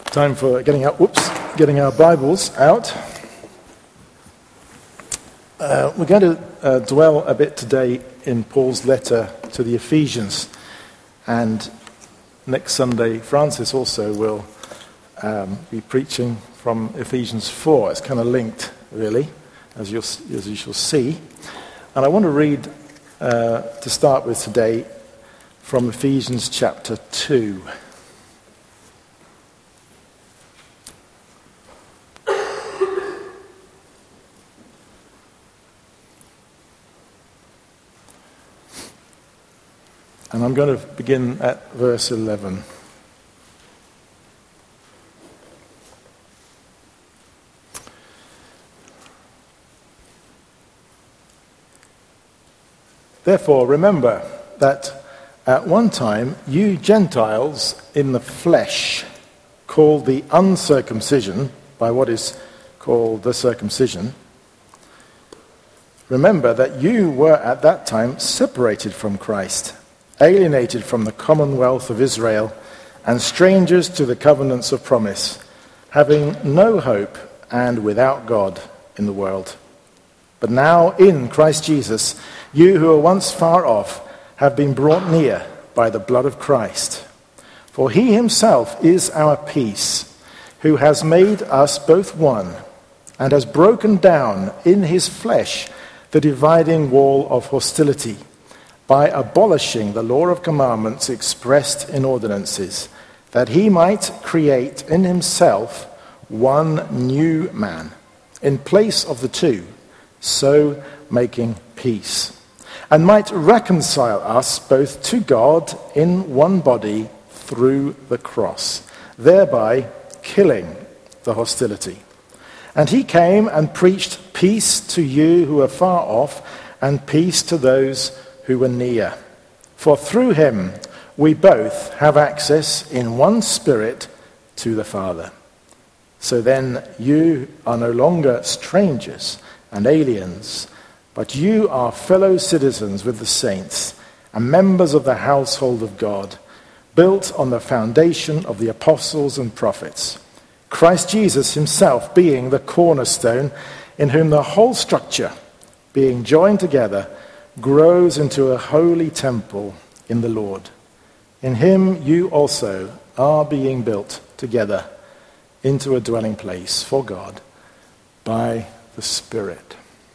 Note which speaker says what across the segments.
Speaker 1: Time for getting our Bibles out. We're going to dwell a bit today in Paul's letter to the Ephesians. And next Sunday, Francis also will be preaching from Ephesians 4. It's kind of linked, really, as you shall see. And I want to read, to start with today, from Ephesians chapter 2. And I'm going to begin at verse 11. Therefore, remember that at one time you Gentiles in the flesh, called the uncircumcision by what is called the circumcision, remember that you were at that time separated from Christ, alienated from the commonwealth of Israel, and strangers to the covenants of promise, having no hope and without God in the world. But now in Christ Jesus, you who were once far off have been brought near by the blood of Christ. For he himself is our peace, who has made us both one, and has broken down in his flesh the dividing wall of hostility, by abolishing the law of commandments expressed in ordinances, that he might create in himself one new man, in place of the two, so making peace, and might reconcile us both to God in one body through the cross, thereby killing the hostility. And he came and preached peace to you who are far off, and peace to those who were near. For through him we both have access in one Spirit to the Father. So then you are no longer strangers and aliens, but you are fellow citizens with the saints and members of the household of God, built on the foundation of the apostles and prophets, Christ Jesus himself being the cornerstone, in whom the whole structure, being joined together, grows into a holy temple in the Lord. In him you also are being built together into a dwelling place for God by the Spirit.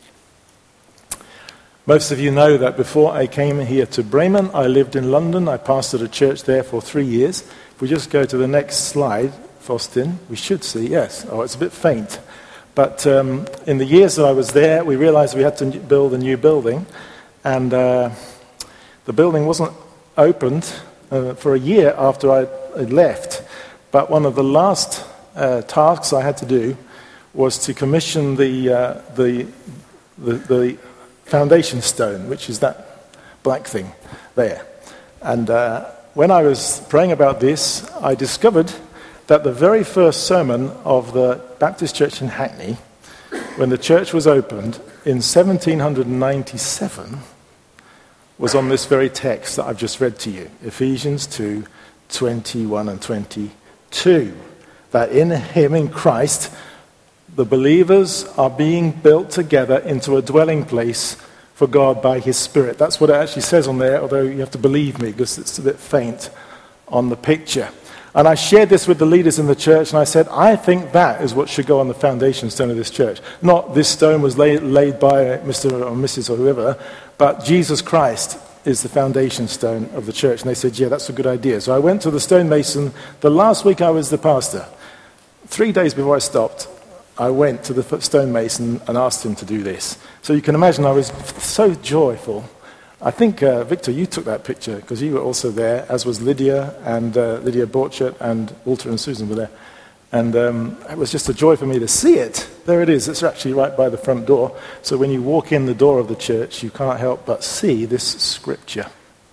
Speaker 1: Most of you know that before I came here to Bremen, I lived in London. I pastored a church there for 3 years. If we just go to the next slide, Faustin, we should see, yes. Oh, it's a bit faint. But in the years that I was there, we realized we had to build a new building. And the building wasn't opened for a year after I left. But one of the last tasks I had to do was to commission the foundation stone, which is that black thing there. And when I was praying about this, I discovered that the very first sermon of the Baptist Church in Hackney, when the church was opened in 1797, was on this very text that I've just read to you, Ephesians 2:21 and 22, that in him, in Christ, the believers are being built together into a dwelling place for God by his Spirit. That's what it actually says on there, although you have to believe me because it's a bit faint on the picture. And I shared this with the leaders in the church, and I said, I think that is what should go on the foundation stone of this church. Not this stone was laid by Mr. or Mrs. or whoever, but Jesus Christ is the foundation stone of the church. And they said, yeah, that's a good idea. So I went to the stonemason the last week I was the pastor. 3 days before I stopped, I went to the stonemason and asked him to do this. So you can imagine I was so joyful. I think, Victor, you took that picture because you were also there, as was Lydia and Lydia Borchert, and Walter and Susan were there. And it was just a joy for me to see it. There it is. It's actually right by the front door. So when you walk in the door of the church, you can't help but see this scripture.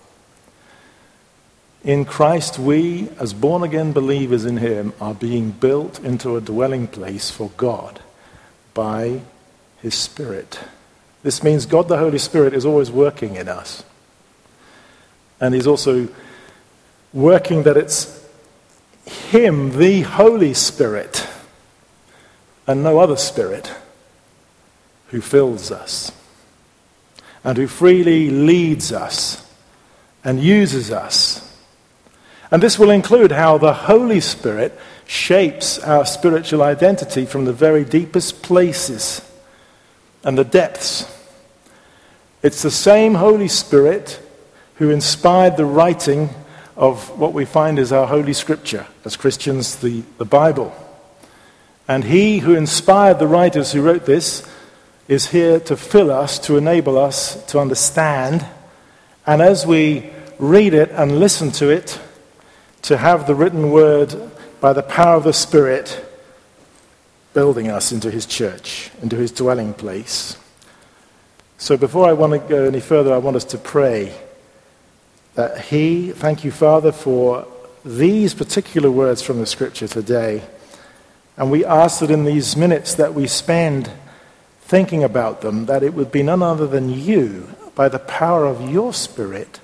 Speaker 1: In Christ, we, as born-again believers in him, are being built into a dwelling place for God by his Spirit. This means God the Holy Spirit is always working in us. And he's also working that it's him, the Holy Spirit, and no other spirit, who fills us and who freely leads us and uses us. And this will include how the Holy Spirit shapes our spiritual identity from the very deepest places and the depths. It's the same Holy Spirit who inspired the writing of what we find is our Holy Scripture, as Christians, the Bible. And he who inspired the writers who wrote this is here to fill us, to enable us to understand, and as we read it and listen to it, to have the written word by the power of the Spirit building us into his church, into his dwelling place. So before I want to go any further, I want us to pray that thank you, Father, for these particular words from the Scripture today. And we ask that in these minutes that we spend thinking about them, that it would be none other than you, by the power of your Spirit,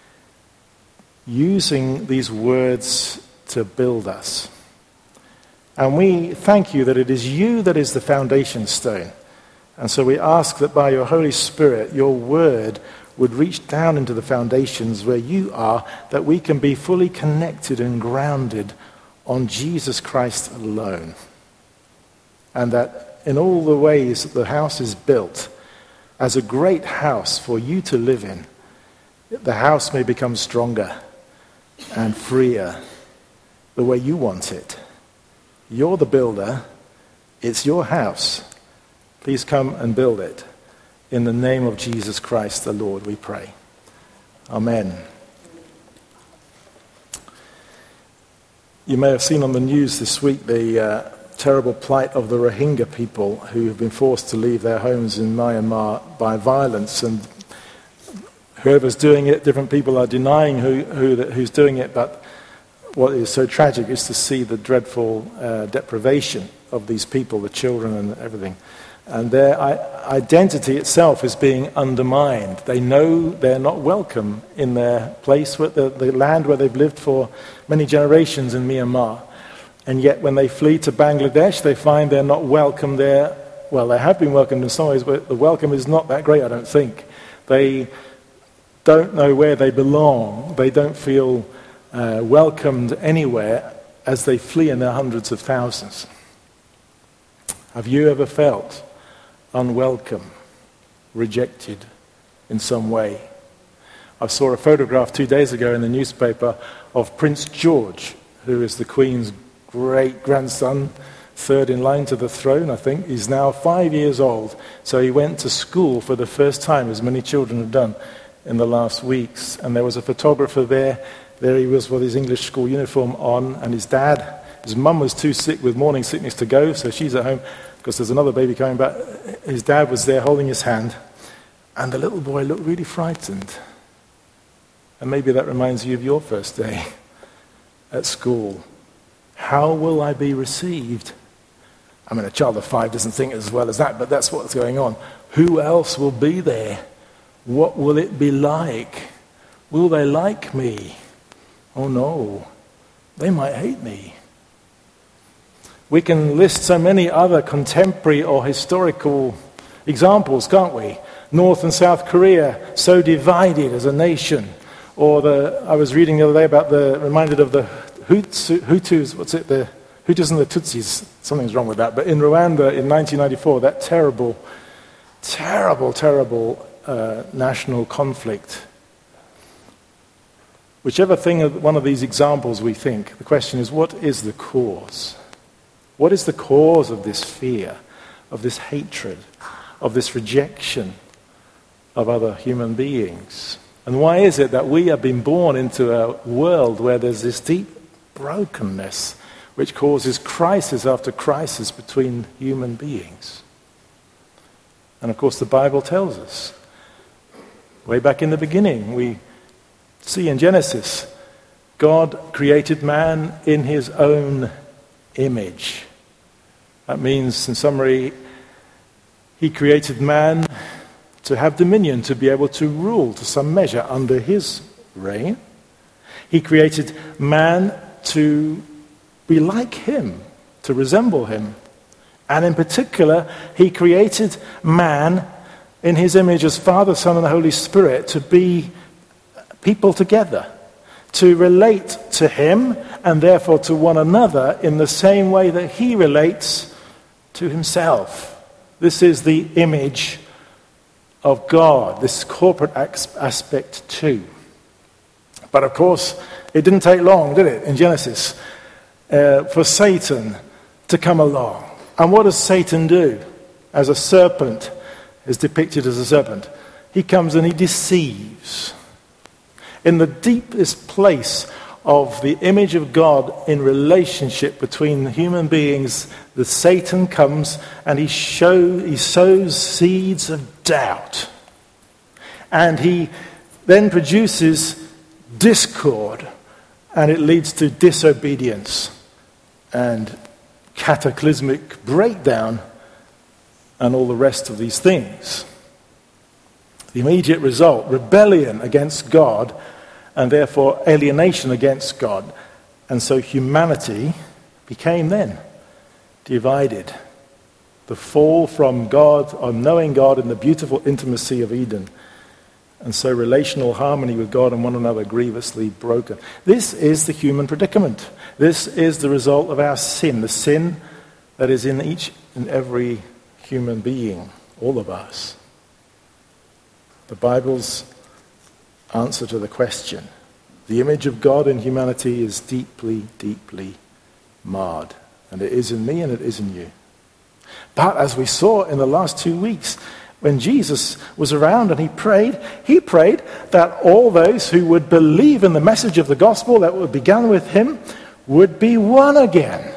Speaker 1: using these words to build us. And we thank you that it is you that is the foundation stone. And so we ask that by your Holy Spirit, your word would reach down into the foundations where you are, that we can be fully connected and grounded on Jesus Christ alone. And that in all the ways that the house is built as a great house for you to live in, the house may become stronger and freer the way you want it. You're the builder. It's your house. Please come and build it. In the name of Jesus Christ the Lord, we pray. Amen. You may have seen on the news this week the terrible plight of the Rohingya people who have been forced to leave their homes in Myanmar by violence. And whoever's doing it, different people are denying who's doing it. But what is so tragic is to see the dreadful deprivation of these people, the children and everything. And their identity itself is being undermined. They know they're not welcome in their place, the land where they've lived for many generations in Myanmar. And yet when they flee to Bangladesh, they find they're not welcome there. Well, they have been welcomed in some ways, but the welcome is not that great, I don't think. They don't know where they belong. They don't feel welcomed anywhere as they flee in their hundreds of thousands. Have you ever felt unwelcome, rejected in some way? I saw a photograph 2 days ago in the newspaper of Prince George, who is the Queen's great-grandson, third in line to the throne, I think. He's now 5 years old, so he went to school for the first time, as many children have done in the last weeks. And there was a photographer there. There he was with his English school uniform on, and his mum was too sick with morning sickness to go, so she's at home because there's another baby coming back. His dad was there holding his hand, and the little boy looked really frightened. And maybe that reminds you of your first day at school. How will I be received? I mean, a child of 5 doesn't think as well as that, but that's what's going on. Who else will be there? What will it be like? Will they like me? Oh no, they might hate me. We can list so many other contemporary or historical examples, can't we? North and South Korea, so divided as a nation. Or I was reading the other day reminded of the Hutus, the Hutus and the Tutsis. Something's wrong with that. But in Rwanda in 1994, that terrible national conflict. Whichever one of these examples we think, the question is, what is the cause? What is the cause of this fear, of this hatred, of this rejection of other human beings? And why is it that we have been born into a world where there's this deep brokenness which causes crisis after crisis between human beings? And of course the Bible tells us, way back in the beginning, we see in Genesis, God created man in his own image. That means, in summary, he created man to have dominion, to be able to rule to some measure under his reign. He created man to be like him, to resemble him. And in particular, he created man in his image as Father, Son, and the Holy Spirit to be people together, to relate to him and therefore to one another in the same way that he relates to himself. This is the image of God, this corporate aspect too. But of course, it didn't take long, did it, in Genesis, for Satan to come along. And what does Satan do? As a serpent is depicted as a serpent, he comes and he deceives. In the deepest place of the image of God in relationship between human beings, the Satan comes and he sows seeds of doubt. And he then produces discord, and it leads to disobedience and cataclysmic breakdown and all the rest of these things. The immediate result, rebellion against God, and therefore alienation against God. And so humanity became then divided. The fall from God, on knowing God in the beautiful intimacy of Eden. And so relational harmony with God and one another grievously broken. This is the human predicament. This is the result of our sin, the sin that is in each and every human being, all of us. The Bible's answer to the question, the image of God in humanity is deeply, deeply marred. And it is in me and it is in you. But as we saw in the last 2 weeks, when Jesus was around and he prayed that all those who would believe in the message of the gospel that began with him would be one again.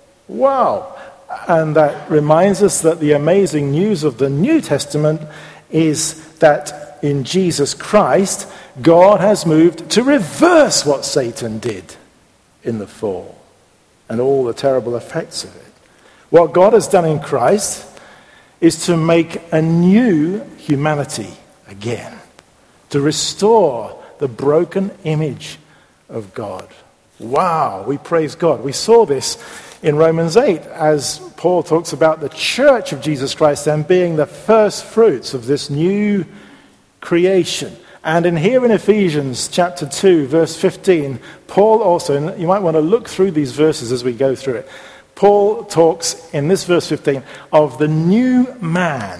Speaker 1: Wow. And that reminds us that the amazing news of the New Testament is that in Jesus Christ, God has moved to reverse what Satan did in the fall and all the terrible effects of it. What God has done in Christ is to make a new humanity again, to restore the broken image of God. Wow, we praise God. We saw this in Romans 8 as Paul talks about the church of Jesus Christ and being the first fruits of this new creation. And in Ephesians chapter 2, verse 15, Paul also, and you might want to look through these verses as we go through it, Paul talks in this verse 15 of the new man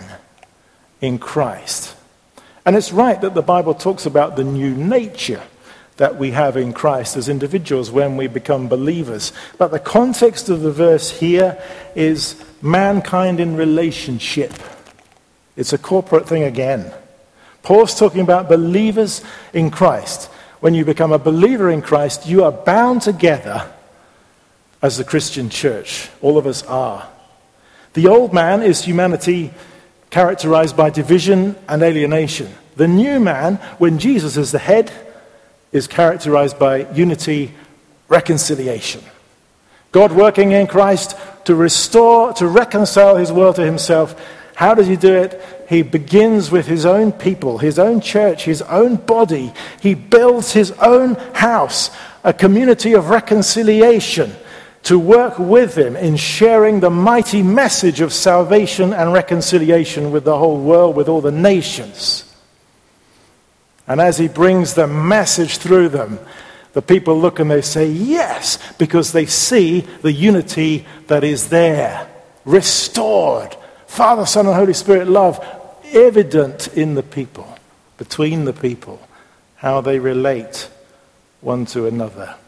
Speaker 1: in Christ. And it's right that the Bible talks about the new nature that we have in Christ as individuals when we become believers. But the context of the verse here is mankind in relationship. It's a corporate thing again. Paul's talking about believers in Christ. When you become a believer in Christ, you are bound together as the Christian church. All of us are. The old man is humanity characterized by division and alienation. The new man, when Jesus is the head, is characterized by unity, reconciliation. God working in Christ to restore, to reconcile his world to himself. How does he do it? He begins with his own people, his own church, his own body. He builds his own house, a community of reconciliation, to work with him in sharing the mighty message of salvation and reconciliation with the whole world, with all the nations. And as he brings the message through them, the people look and they say, yes, because they see the unity that is there, restored. Father, Son, and Holy Spirit love, evident in the people, between the people, how they relate one to another.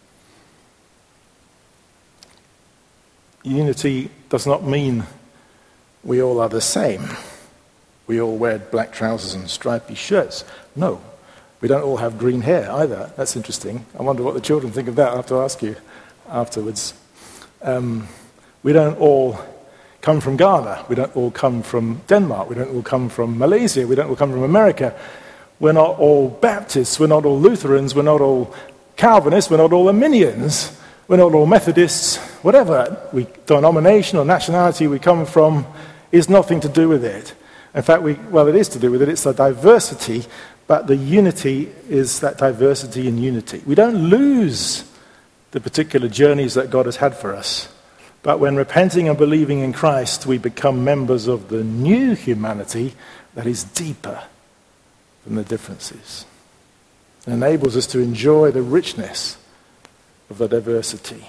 Speaker 1: Unity does not mean we all are the same. We all wear black trousers and stripy shirts. No, we don't all have green hair either. That's interesting. I wonder what the children think of that. I'll have to ask you afterwards. We don't all come from Ghana. We don't all come from Denmark. We don't all come from Malaysia. We don't all come from America. We're not all Baptists. We're not all Lutherans. We're not all Calvinists. We're not all Arminians. We're not all Methodists. Whatever denomination or nationality we come from is nothing to do with it. In fact, it is to do with it. It's the diversity, but the unity is that diversity in unity. We don't lose the particular journeys that God has had for us. But when repenting and believing in Christ, we become members of the new humanity that is deeper than the differences. It enables us to enjoy the richness of the diversity.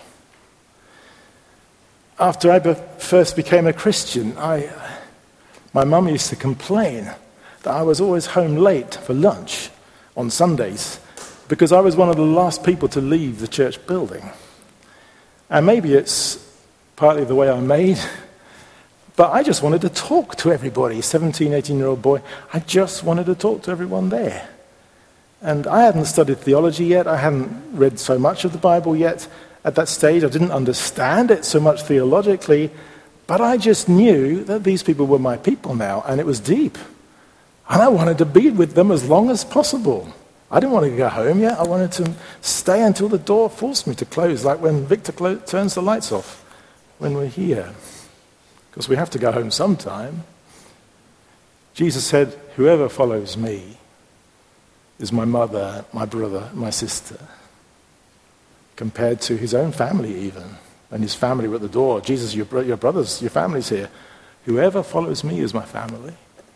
Speaker 1: After I first became a Christian, my mum used to complain that I was always home late for lunch on Sundays because I was one of the last people to leave the church building. And maybe it's partly the way I'm made, but I just wanted to talk to everybody. 17, 18-year-old boy, I just wanted to talk to everyone there. And I hadn't studied theology yet. I hadn't read so much of the Bible yet. At that stage, I didn't understand it so much theologically, but I just knew that these people were my people now, and it was deep. And I wanted to be with them as long as possible. I didn't want to go home yet. I wanted to stay until the door forced me to close, like when Victor turns the lights off when we're here. Because we have to go home sometime. Jesus said, whoever follows me is my mother, my brother, my sister. Compared to his own family even. And his family were at the door. Jesus, your brothers, your family's here. Whoever follows me is my family.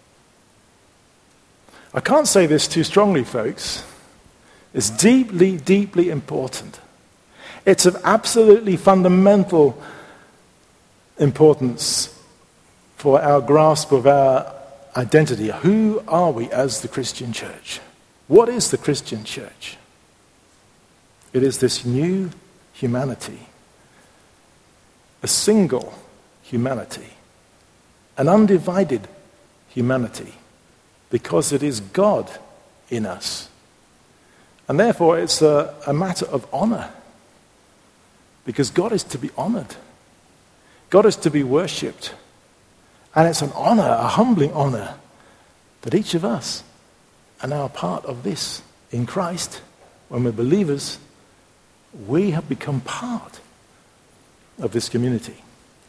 Speaker 1: I can't say this too strongly, folks. It's deeply, deeply important. It's of absolutely fundamental importance for our grasp of our identity. Who are we as the Christian church? What is the Christian church? It is this new humanity, a single humanity, an undivided humanity, because it is God in us. And therefore it's a matter of honor, because God is to be honored. God is to be worshipped. And it's an honor, a humbling honor, that each of us are now part of this in Christ. When we're believers, we have become part of this community.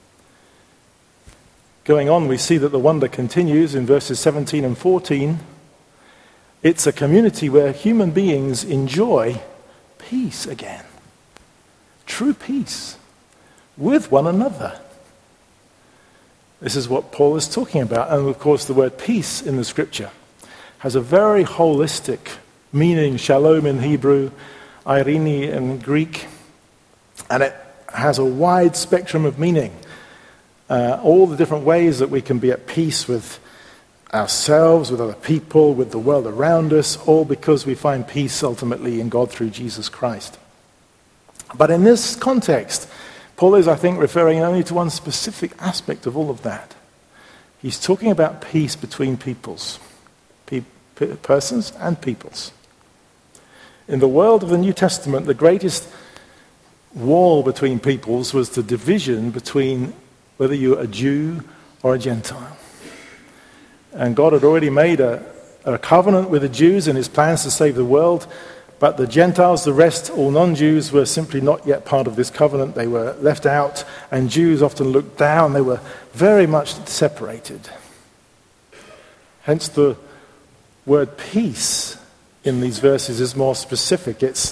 Speaker 1: Going on, we see that the wonder continues in verses 17 and 14. It's a community where human beings enjoy peace again. True peace with one another. This is what Paul is talking about. And of course, the word peace in the scripture has a very holistic meaning. Shalom in Hebrew, Irene in Greek, and it has a wide spectrum of meaning. All the different ways that we can be at peace with ourselves, with other people, with the world around us, all because we find peace ultimately in God through Jesus Christ. But in this context, Paul is, I think, referring only to one specific aspect of all of that. He's talking about peace between peoples, persons and peoples. In the world of the New Testament, the greatest wall between peoples was the division between whether you're a Jew or a Gentile. And God had already made a covenant with the Jews in his plans to save the world, but the Gentiles, the rest, all non-Jews, were simply not yet part of this covenant. They were left out, and Jews often looked down. They were very much separated. Hence the word peace in these verses is more specific. It's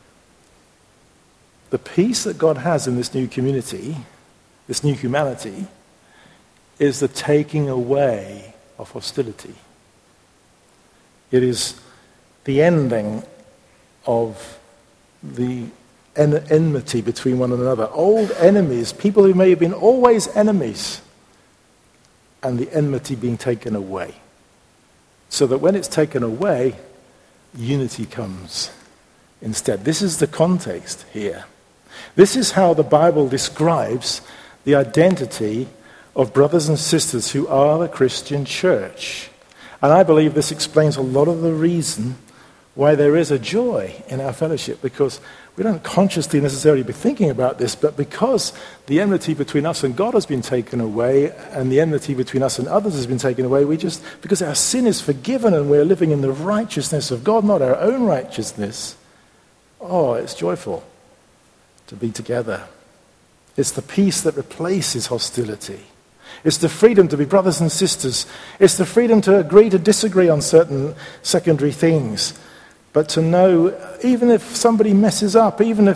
Speaker 1: the peace that God has in this new community, this new humanity, is the taking away of hostility. It is the ending of the enmity between one another. Old enemies, people who may have been always enemies, and the enmity being taken away. So that when it's taken away, unity comes instead. This is the context here. This is how the Bible describes the identity of brothers and sisters who are the Christian church. And I believe this explains a lot of the reason why there is a joy in our fellowship, because we don't consciously necessarily be thinking about this, but because the enmity between us and God has been taken away, and the enmity between us and others has been taken away, because our sin is forgiven and we're living in the righteousness of God, not our own righteousness. Oh, it's joyful to be together. It's the peace that replaces hostility. It's the freedom to be brothers and sisters. It's the freedom to agree to disagree on certain secondary things. But to know, even if somebody messes up, even if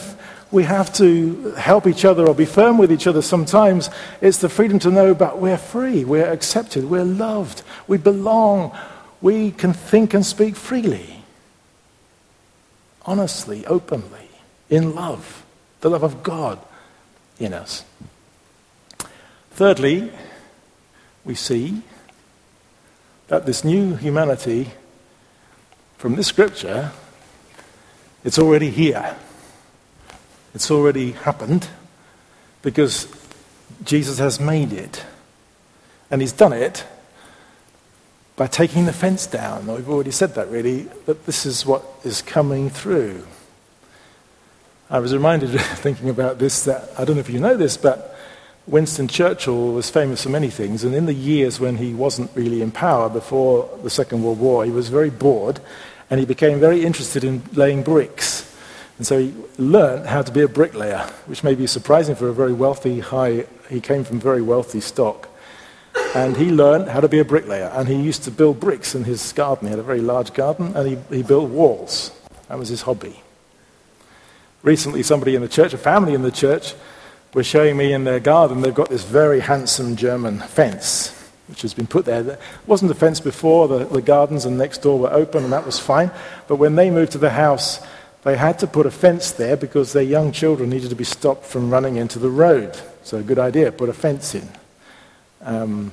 Speaker 1: we have to help each other or be firm with each other sometimes, it's the freedom to know that we're free, we're accepted, we're loved, we belong, we can think and speak freely, honestly, openly, in love, the love of God in us. Thirdly, we see that this new humanity from this scripture, it's already here. It's already happened because Jesus has made it. And he's done it by taking the fence down. We've already said that, really, that this is what is coming through. I was reminded, thinking about this, that I don't know if you know this, but Winston Churchill was famous for many things, and in the years when he wasn't really in power before the Second World War, he was very bored, and he became very interested in laying bricks. And so he learned how to be a bricklayer, which may be surprising for a very wealthy he came from very wealthy stock. And he learned how to be a bricklayer, and he used to build bricks in his garden. He had a very large garden, and he built walls. That was his hobby. Recently, somebody in the church, a family in the church, were showing me in their garden, they've got this very handsome German fence, which has been put there. There wasn't a fence before, the gardens and next door were open, and that was fine. But when they moved to the house, they had to put a fence there because their young children needed to be stopped from running into the road. So a good idea, put a fence in. And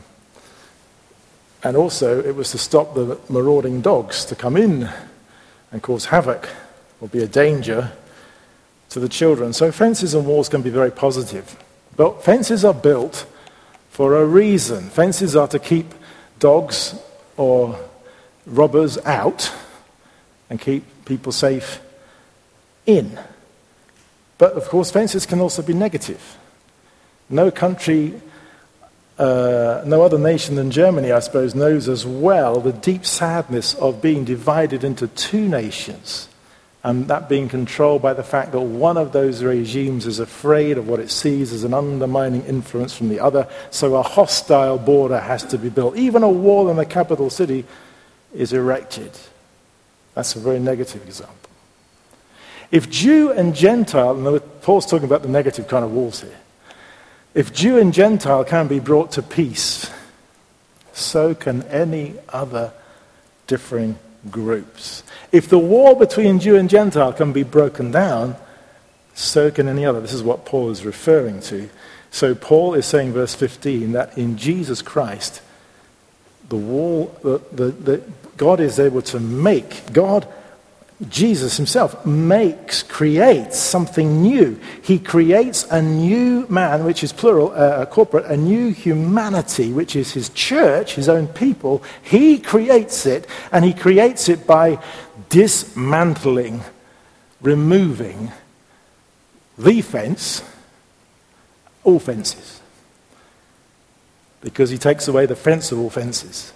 Speaker 1: also, it was to stop the marauding dogs to come in and cause havoc or be a danger to the children. So fences and walls can be very positive. But fences are built for a reason. Fences are to keep dogs or robbers out and keep people safe in. But of course, fences can also be negative. No country, no other nation than Germany, I suppose, knows as well the deep sadness of being divided into two nations, and that being controlled by the fact that one of those regimes is afraid of what it sees as an undermining influence from the other, so a hostile border has to be built. Even a wall in the capital city is erected. That's a very negative example. If Jew and Gentile, and Paul's talking about the negative kind of walls here, if Jew and Gentile can be brought to peace, so can any other differing groups. If the wall between Jew and Gentile can be broken down, so can any other. This is what Paul is referring to. So Paul is saying, verse 15, that in Jesus Christ, the wall, God is able to make, Jesus himself creates something new. He creates a new man, which is plural, corporate, a new humanity, which is his church, his own people. He creates it, and he creates it by dismantling, removing the fence, all fences, because he takes away the fence of all fences.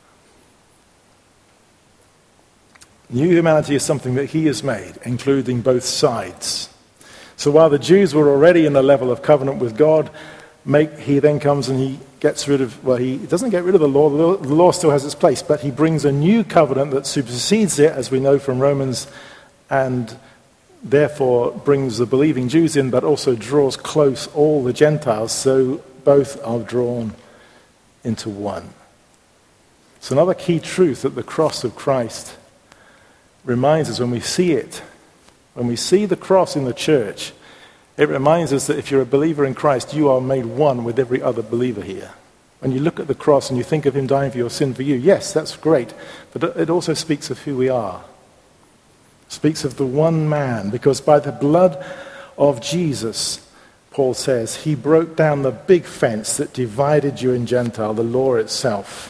Speaker 1: New humanity is something that he has made, including both sides. So while the Jews were already in a level of covenant with God, he then comes and he gets rid of, he doesn't get rid of the law. The law still has its place, but he brings a new covenant that supersedes it, as we know from Romans, and therefore brings the believing Jews in, but also draws close all the Gentiles, so both are drawn into one. So another key truth at the cross of Christ reminds us when we see it, when we see the cross in the church, it reminds us that if you're a believer in Christ, you are made one with every other believer here. When you look at the cross and you think of him dying for your sin for you, yes, that's great, but it also speaks of who we are. It speaks of the one man, because by the blood of Jesus, Paul says, he broke down the big fence that divided Jew and Gentile, the law itself.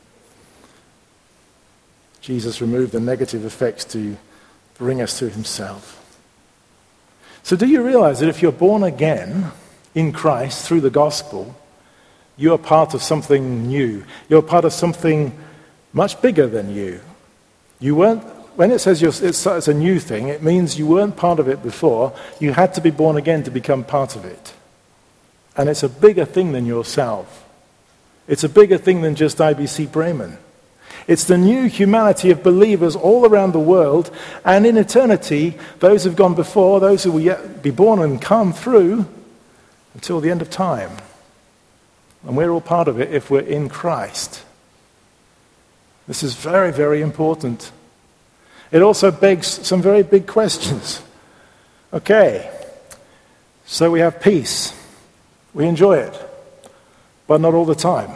Speaker 1: Jesus removed the negative effects to bring us to himself. So do you realize that if you're born again in Christ through the gospel, you are part of something new. You're part of something much bigger than you. You weren't, when it says it's a new thing, it means you weren't part of it before. You had to be born again to become part of it. And it's a bigger thing than yourself. It's a bigger thing than just IBC Bremen. It's the new humanity of believers all around the world, and in eternity, those who've gone before, those who will yet be born and come through until the end of time. And we're all part of it if we're in Christ. This is very, very important. It also begs some very big questions. Okay, so we have peace. We enjoy it, but not all the time.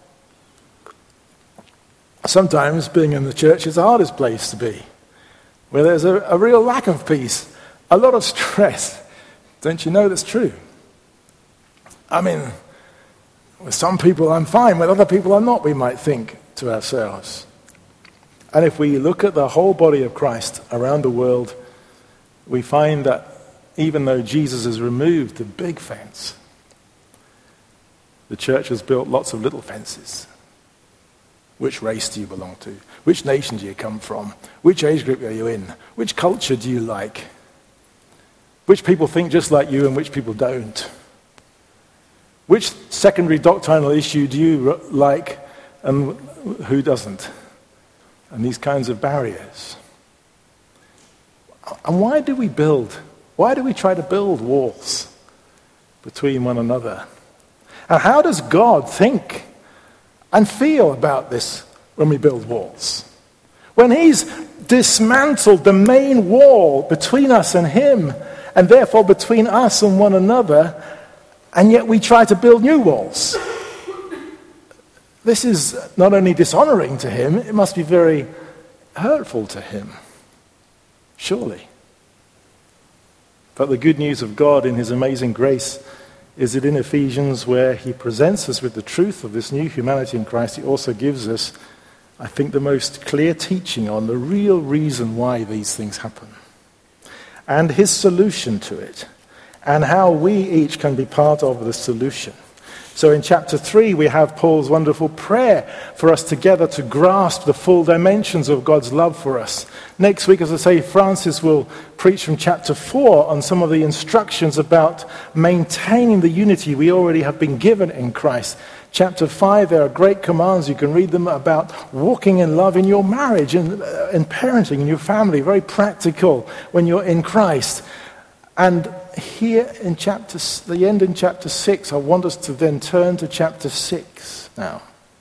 Speaker 1: Sometimes being in the church is the hardest place to be, where there's a real lack of peace, a lot of stress. Don't you know that's true? I mean, with some people I'm fine, with other people I'm not, we might think to ourselves. And if we look at the whole body of Christ around the world, we find that even though Jesus has removed the big fence, the church has built lots of little fences. Which race do you belong to? Which nation do you come from? Which age group are you in? Which culture do you like? Which people think just like you and which people don't? Which secondary doctrinal issue do you like and who doesn't? And these kinds of barriers. And why do we try to build walls between one another? And how does God think and feel about this when we build walls? When he's dismantled the main wall between us and him, and therefore between us and one another, and yet we try to build new walls. This is not only dishonoring to him, it must be very hurtful to him. Surely. But the good news of God in his amazing grace is that in Ephesians, where he presents us with the truth of this new humanity in Christ, he also gives us, I think, the most clear teaching on the real reason why these things happen, and his solution to it, and how we each can be part of the solution. So in chapter 3, we have Paul's wonderful prayer for us together to grasp the full dimensions of God's love for us. Next week, as I say, Francis will preach from chapter 4 on some of the instructions about maintaining the unity we already have been given in Christ. Chapter 5, there are great commands. You can read them about walking in love in your marriage and in parenting, in your family. Very practical when you're in Christ. And here in the end in chapter 6, I want us to then turn to chapter 6 now.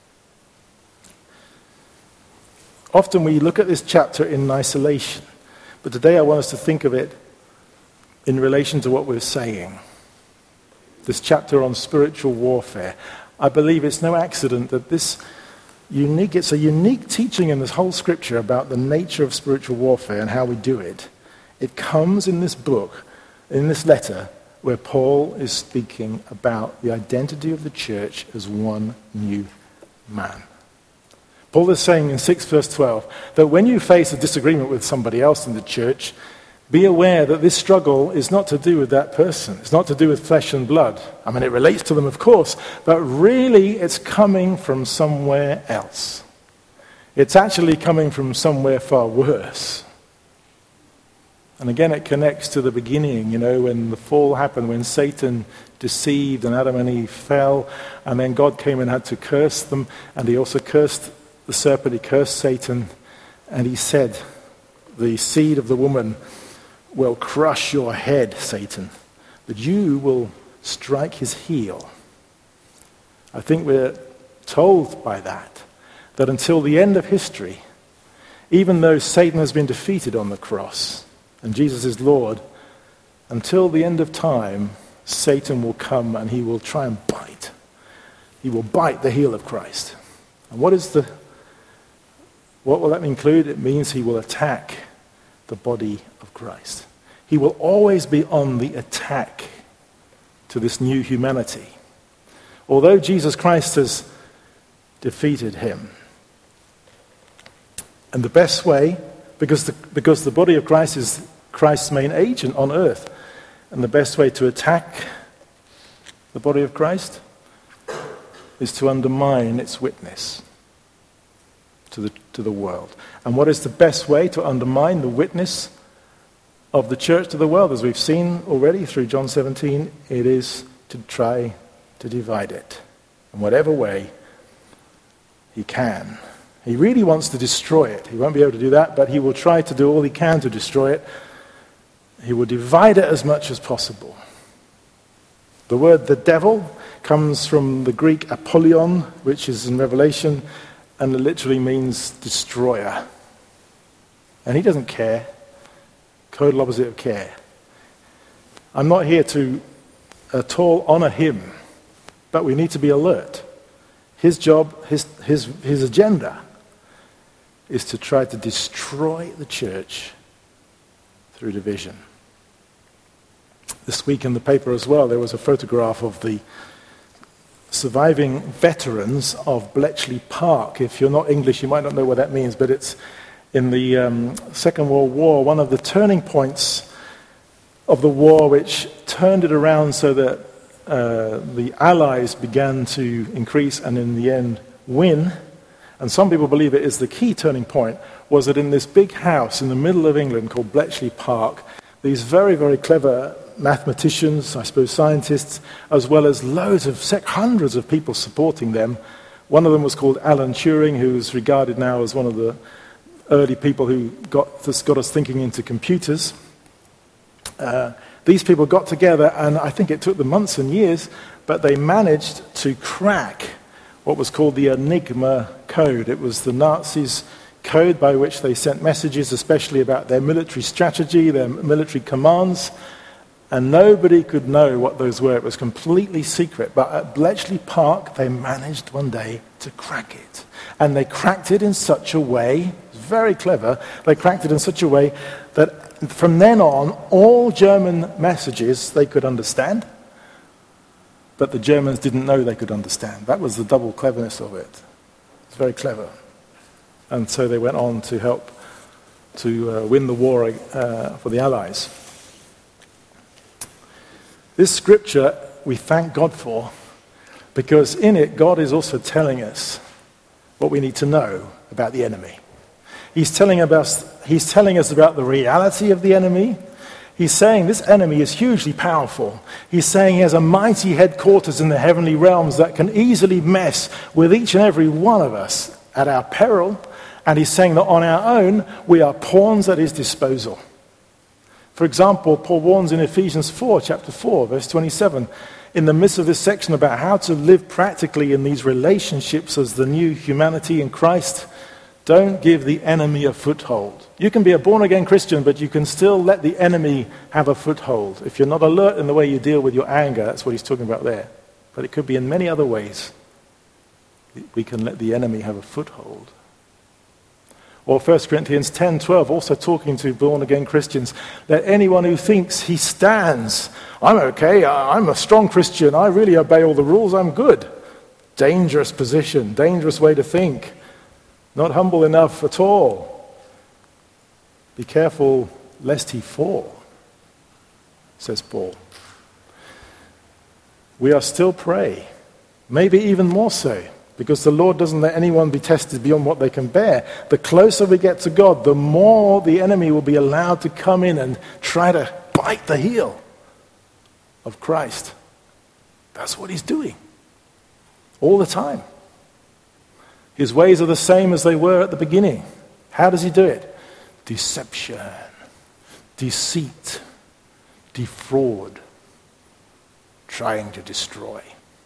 Speaker 1: Often we look at this chapter in isolation, but today I want us to think of it in relation to what we're saying. This chapter on spiritual warfare. I believe it's no accident that it's a unique teaching in this whole scripture about the nature of spiritual warfare and how we do it. It comes in this book, in this letter, where Paul is speaking about the identity of the church as one new man. Paul is saying in 6 verse 12 that when you face a disagreement with somebody else in the church, be aware that this struggle is not to do with that person. It's not to do with flesh and blood. I mean, it relates to them, of course, but really it's coming from somewhere else. It's actually coming from somewhere far worse. And again, it connects to the beginning, when the fall happened, when Satan deceived and Adam and Eve fell, and then God came and had to curse them, and he also cursed the serpent, he cursed Satan, and he said, the seed of the woman will crush your head, Satan, but you will strike his heel. I think we're told by that until the end of history, even though Satan has been defeated on the cross, and Jesus is Lord, until the end of time, Satan will come and he will try and bite. He will bite the heel of Christ. And what will that include? It means he will attack the body of Christ. He will always be on the attack to this new humanity. Although Jesus Christ has defeated him. And the best way, because the body of Christ is Christ's main agent on earth, and the best way to attack the body of Christ is to undermine its witness to the world. And what is the best way to undermine the witness of the church to the world? As we've seen already through John 17, it is to try to divide it in whatever way he can. He really wants to destroy it. He won't be able to do that, but he will try to do all he can to destroy it. He will divide it as much as possible. The word the devil comes from the Greek Apollyon, which is in Revelation, and it literally means destroyer. And he doesn't care. Total opposite of care. I'm not here to at all honor him, but we need to be alert. His job, his agenda is to try to destroy the church through division. This week in the paper as well, there was a photograph of the surviving veterans of Bletchley Park. If you're not English, you might not know what that means, but it's in the Second World War, one of the turning points of the war which turned it around so that the Allies began to increase and in the end win. And some people believe it is the key turning point, was that in this big house in the middle of England called Bletchley Park, these very, very clever mathematicians, I suppose scientists, as well as loads of, hundreds of people supporting them. One of them was called Alan Turing, who is regarded now as one of the early people who got us thinking into computers. These people got together, and I think it took them months and years, but they managed to crack what was called the Enigma code. It was the Nazis' code by which they sent messages, especially about their military strategy, their military commands, and nobody could know what those were. It was completely secret. But at Bletchley Park, they managed one day to crack it. And they cracked it in such a way, very clever, they cracked it in such a way that from then on, all German messages they could understand, but the Germans didn't know they could understand. That was the double cleverness of it. It's very clever. And so they went on to help to win the war for the Allies. This scripture we thank God for, because in it God is also telling us what we need to know about the enemy. He's telling us about the reality of the enemy. He's saying this enemy is hugely powerful. He's saying he has a mighty headquarters in the heavenly realms that can easily mess with each and every one of us at our peril. And he's saying that on our own, we are pawns at his disposal. For example, Paul warns in Ephesians 4, chapter 4, verse 27, in the midst of this section about how to live practically in these relationships as the new humanity in Christ. Don't give the enemy a foothold. You can be a born-again Christian, but you can still let the enemy have a foothold. If you're not alert in the way you deal with your anger, that's what he's talking about there. But it could be in many other ways. We can let the enemy have a foothold. Or 1 Corinthians 10:12, also talking to born-again Christians, let anyone who thinks he stands, I'm okay, I'm a strong Christian, I really obey all the rules, I'm good. Dangerous position, dangerous way to think. Not humble enough at all. Be careful lest he fall, says Paul. We are still prey, maybe even more so, because the Lord doesn't let anyone be tested beyond what they can bear. The closer we get to God, the more the enemy will be allowed to come in and try to bite the heel of Christ. That's what he's doing all the time. His ways are the same as they were at the beginning. How does he do it? Deception, deceit, defraud, trying to destroy.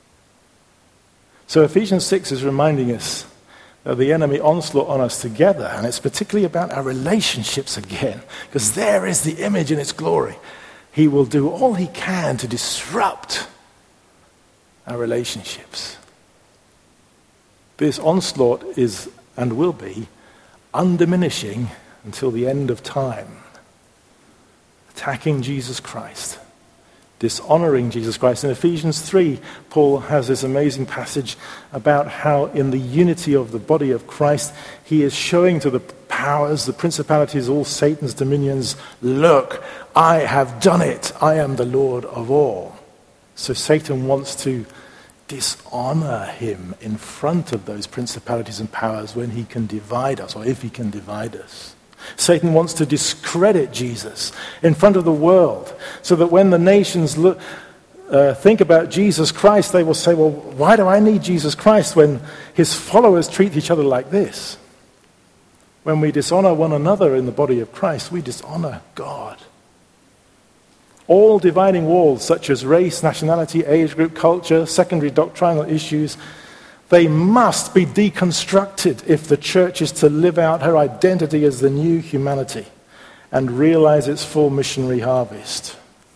Speaker 1: So Ephesians 6 is reminding us of the enemy onslaught on us together, and it's particularly about our relationships again, because there is the image in its glory. He will do all he can to disrupt our relationships. This onslaught is and will be undiminishing until the end of time. Attacking Jesus Christ, dishonoring Jesus Christ. In Ephesians 3, Paul has this amazing passage about how in the unity of the body of Christ, he is showing to the powers, the principalities, all Satan's dominions, look, I have done it. I am the Lord of all. So Satan wants to dishonor him in front of those principalities and powers when he can divide us, or if he can divide us. Satan wants to discredit Jesus in front of the world, so that when the nations think about Jesus Christ, they will say, well, why do I need Jesus Christ when his followers treat each other like this? When we dishonor one another in the body of Christ, we dishonor God. All dividing walls, such as race, nationality, age group, culture, secondary doctrinal issues, they must be deconstructed if the church is to live out her identity as the new humanity and realize its full missionary harvest.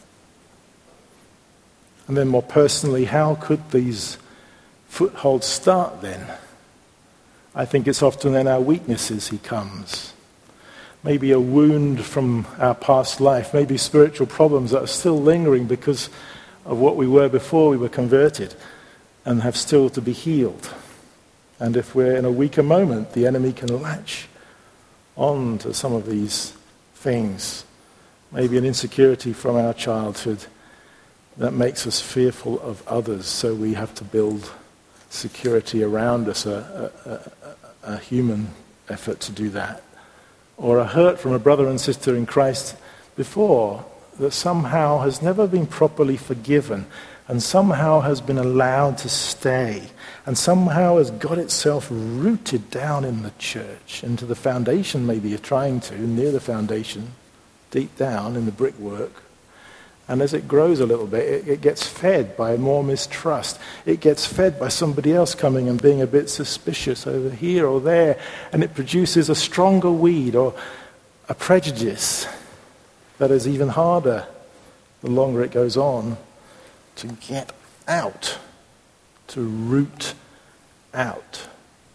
Speaker 1: And then more personally, how could these footholds start then? I think it's often in our weaknesses he comes. Maybe a wound from our past life, maybe spiritual problems that are still lingering because of what we were before we were converted and have still to be healed. And if we're in a weaker moment, the enemy can latch on to some of these things. Maybe an insecurity from our childhood that makes us fearful of others, so we have to build security around us, a human effort to do that. Or a hurt from a brother and sister in Christ before that somehow has never been properly forgiven and somehow has been allowed to stay and somehow has got itself rooted down in the church, into the foundation maybe you're trying to, near the foundation, deep down in the brickwork. And as it grows a little bit, it gets fed by more mistrust. It gets fed by somebody else coming and being a bit suspicious over here or there. And it produces a stronger weed or a prejudice that is even harder the longer it goes on to get out, to root out.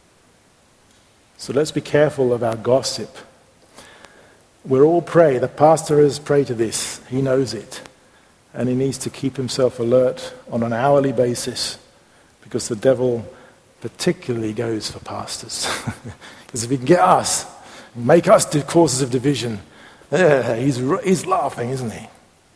Speaker 1: So let's be careful of our gossip. We're all prey. The pastor is prey to this. He knows it. And he needs to keep himself alert on an hourly basis because the devil particularly goes for pastors. Because if he can get us, make us do causes of division, he's laughing, isn't he?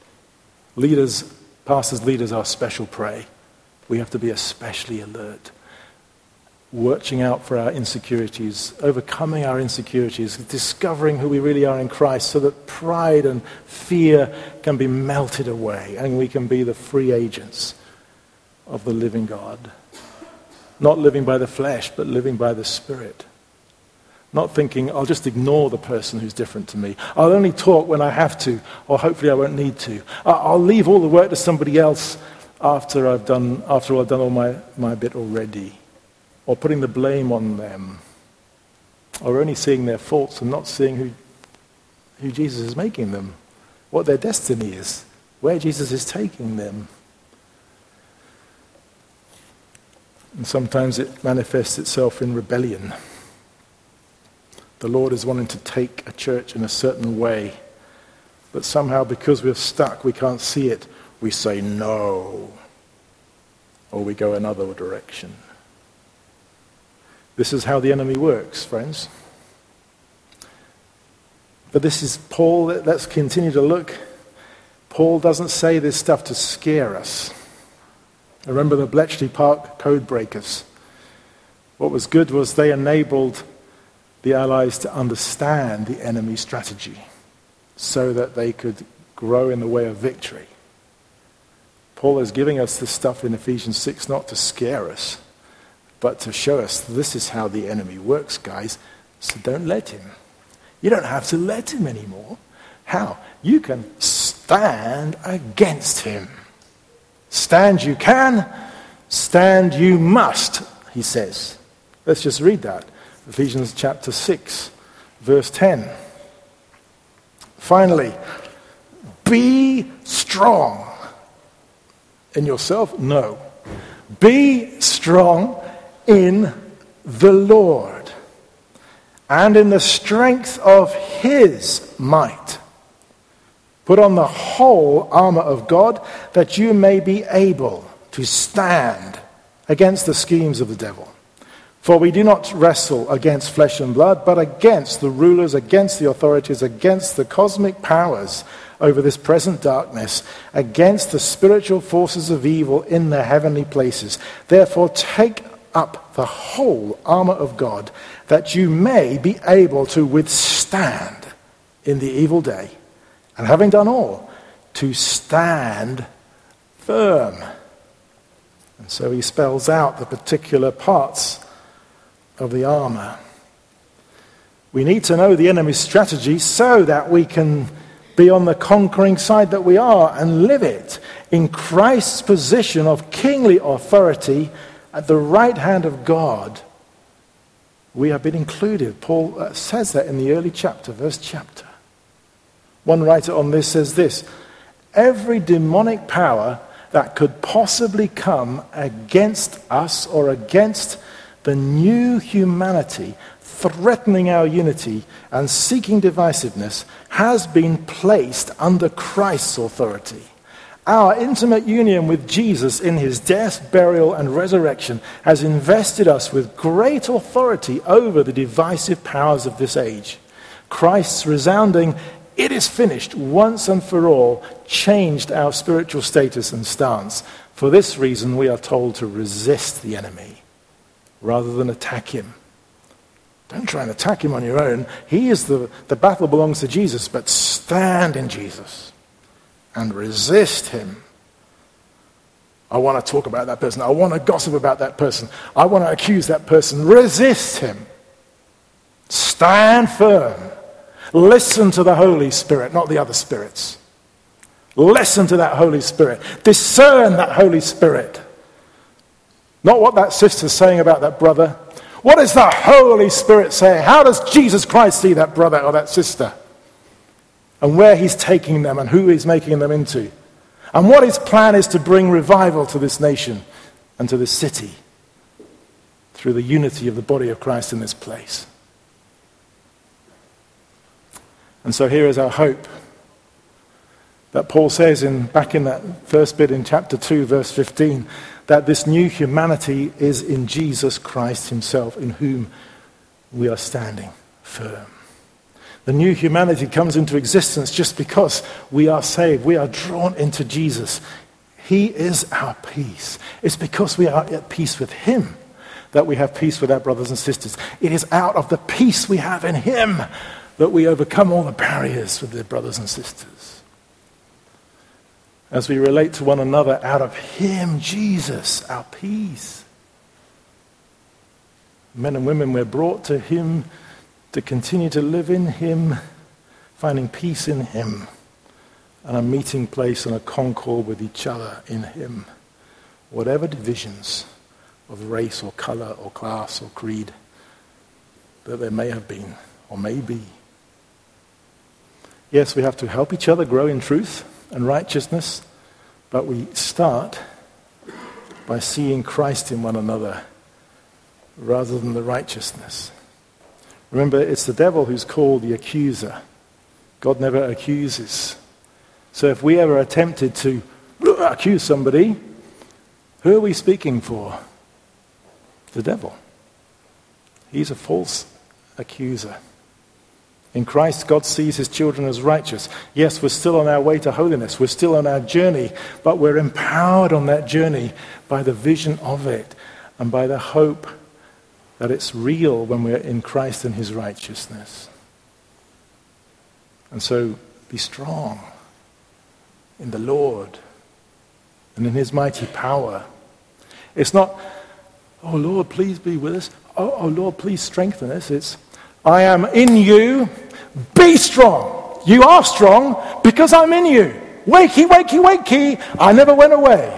Speaker 1: Pastors, leaders are special prey. We have to be especially alert, watching out for our insecurities, overcoming our insecurities, discovering who we really are in Christ so that pride and fear can be melted away and we can be the free agents of the living God. Not living by the flesh, but living by the Spirit. Not thinking, I'll just ignore the person who's different to me. I'll only talk when I have to, or hopefully I won't need to. I'll leave all the work to somebody else after I've done all my bit already. Or putting the blame on them, or only seeing their faults and not seeing who Jesus is making them, what their destiny is, where Jesus is taking them. And sometimes it manifests itself in rebellion. The Lord is wanting to take a church in a certain way, but somehow because we're stuck, we can't see it, we say no, or we go another direction. This is how the enemy works, friends. But this is Paul. Let's continue to look. Paul doesn't say this stuff to scare us. Remember the Bletchley Park code breakers. What was good was they enabled the Allies to understand the enemy strategy so that they could grow in the way of victory. Paul is giving us this stuff in Ephesians 6 not to scare us, but to show us this is how the enemy works, guys. So don't let him. You don't have to let him anymore. How? You can stand against him. Stand you can, stand you must, he says. Let's just read that. Ephesians chapter 6, verse 10. Finally, be strong. In yourself? No. Be strong in the Lord and in the strength of his might. Put on the whole armor of God that you may be able to stand against the schemes of the devil. For we do not wrestle against flesh and blood, but against the rulers, against the authorities, against the cosmic powers over this present darkness, against the spiritual forces of evil in the heavenly places. Therefore take up the whole armor of God, that you may be able to withstand in the evil day, and having done all, to stand firm. And so he spells out the particular parts of the armor. We need to know the enemy's strategy so that we can be on the conquering side that we are and live it in Christ's position of kingly authority at the right hand of God. We have been included. Paul says that in the early chapter, verse chapter. One writer on this says this: every demonic power that could possibly come against us or against the new humanity, threatening our unity and seeking divisiveness, has been placed under Christ's authority. Our intimate union with Jesus in his death, burial, and resurrection has invested us with great authority over the divisive powers of this age. Christ's resounding "it is finished" once and for all changed our spiritual status and stance. For this reason, we are told to resist the enemy rather than attack him. Don't try and attack him on your own. He is the battle belongs to Jesus, but stand in Jesus and resist him. I want to talk about that person. I want to gossip about that person. I want to accuse that person. Resist him. Stand firm. Listen to the Holy Spirit, not the other spirits. Listen to that Holy Spirit. Discern that Holy Spirit. Not what that sister's saying about that brother. What is the Holy Spirit saying? How does Jesus Christ see that brother or that sister? And where he's taking them and who he's making them into. And what his plan is to bring revival to this nation and to this city through the unity of the body of Christ in this place. And so here is our hope that Paul says back in that first bit in chapter 2, verse 15, that this new humanity is in Jesus Christ himself, in whom we are standing firm. The new humanity comes into existence just because we are saved. We are drawn into Jesus. He is our peace. It's because we are at peace with him that we have peace with our brothers and sisters. It is out of the peace we have in him that we overcome all the barriers with the brothers and sisters. As we relate to one another out of him, Jesus, our peace. Men and women, we're brought to him to continue to live in him, finding peace in him, and a meeting place and a concord with each other in him. Whatever divisions of race or color or class or creed that there may have been or may be. Yes, we have to help each other grow in truth and righteousness, but we start by seeing Christ in one another rather than the righteousness. Remember, it's the devil who's called the accuser. God never accuses. So if we ever attempted to accuse somebody, who are we speaking for? The devil. He's a false accuser. In Christ, God sees his children as righteous. Yes, we're still on our way to holiness. We're still on our journey, but we're empowered on that journey by the vision of it and by the hope that it's real when we're in Christ and his righteousness. And so be strong in the Lord and in his mighty power. It's not, oh Lord, please be with us. Oh Lord, please strengthen us. It's, I am in you. Be strong. You are strong because I'm in you. Wakey, wakey, wakey. I never went away.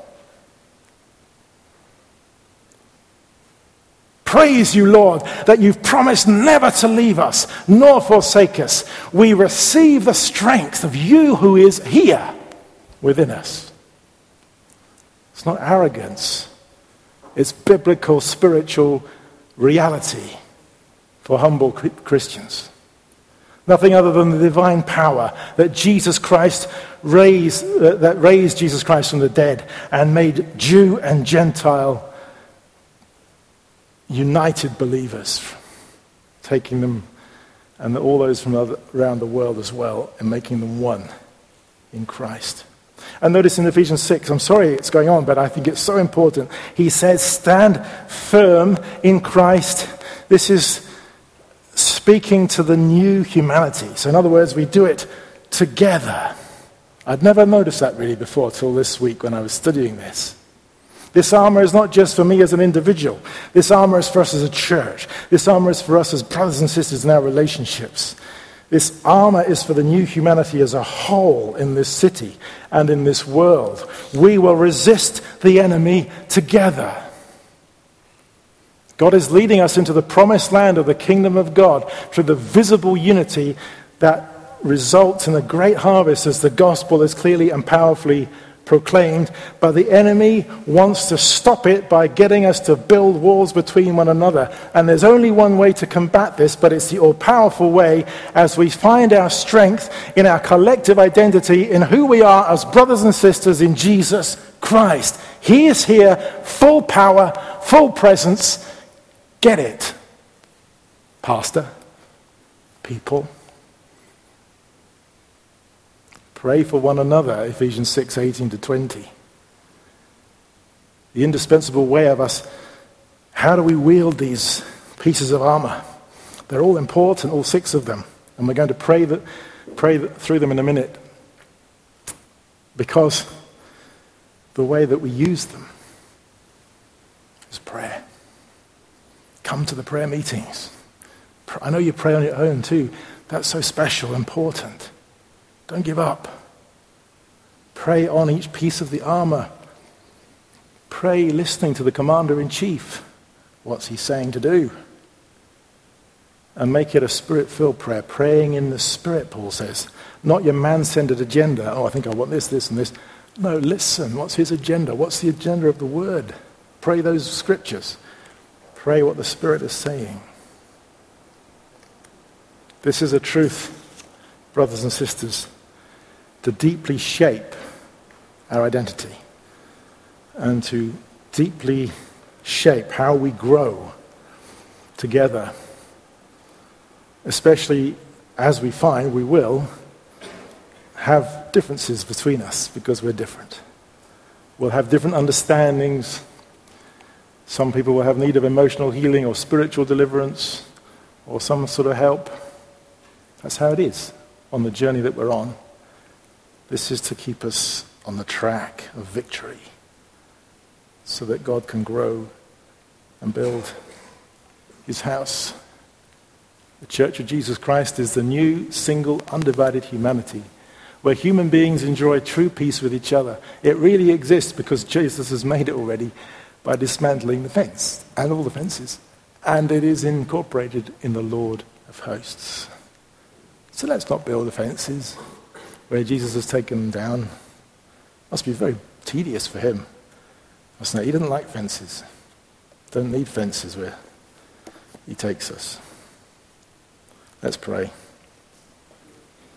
Speaker 1: Praise you, Lord, that you've promised never to leave us nor forsake us. We receive the strength of you who is here within us. It's not arrogance. It's biblical, spiritual reality for humble Christians. Nothing other than the divine power that Jesus Christ raised Jesus Christ from the dead and made Jew and Gentile united believers, taking them and all those from around the world as well and making them one in Christ. And notice in Ephesians 6, I'm sorry it's going on, but I think it's so important. He says, stand firm in Christ. This is speaking to the new humanity. So in other words, we do it together. I'd never noticed that really before till this week when I was studying this. This armor is not just for me as an individual. This armor is for us as a church. This armor is for us as brothers and sisters in our relationships. This armor is for the new humanity as a whole in this city and in this world. We will resist the enemy together. God is leading us into the promised land of the kingdom of God through the visible unity that results in a great harvest as the gospel is clearly and powerfully proclaimed. But the enemy wants to stop it by getting us to build walls between one another. And there's only one way to combat this, but it's the all-powerful way as we find our strength in our collective identity in who we are as brothers and sisters in Jesus Christ. He is here, full power, full presence. Get it, pastor, people. Pray for one another, Ephesians 6:18-20. The indispensable way of us, how do we wield these pieces of armor? They're all important, all 6 of them. And we're going to pray through them in a minute. Because the way that we use them is prayer. Come to the prayer meetings. I know you pray on your own too. That's so special, important. Don't give up. Pray on each piece of the armor. Pray listening to the commander-in-chief. What's he saying to do? And make it a spirit-filled prayer. Praying in the spirit, Paul says. Not your man-centered agenda. Oh, I think I want this, this, and this. No, listen. What's his agenda? What's the agenda of the word? Pray those scriptures. Pray what the Spirit is saying. This is a truth, brothers and sisters, to deeply shape our identity and to deeply shape how we grow together, especially as we find we will have differences between us because we're different. We'll have different understandings. Some people will have need of emotional healing or spiritual deliverance or some sort of help. That's how it is on the journey that we're on. This is to keep us on the track of victory so that God can grow and build his house. The Church of Jesus Christ is the new, single, undivided humanity where human beings enjoy true peace with each other. It really exists because Jesus has made it already by dismantling the fence and all the fences. And it is incorporated in the Lord of hosts. So let's not build the fences where Jesus has taken them down. Must be very tedious for him. He doesn't like fences. Don't need fences where he takes us. Let's pray.